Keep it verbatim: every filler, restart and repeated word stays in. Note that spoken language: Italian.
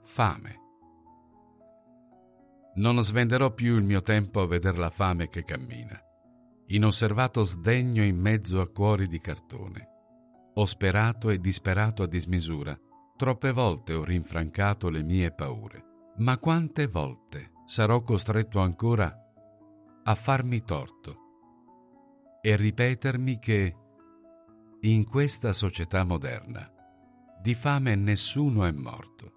Fame. Non svenderò più il mio tempo a veder la fame che cammina, inosservato sdegno in mezzo a cuori di cartone. Ho sperato e disperato a dismisura, troppe volte ho rinfrancato le mie paure, ma quante volte sarò costretto ancora a farmi torto e ripetermi che in questa società moderna di fame nessuno è morto.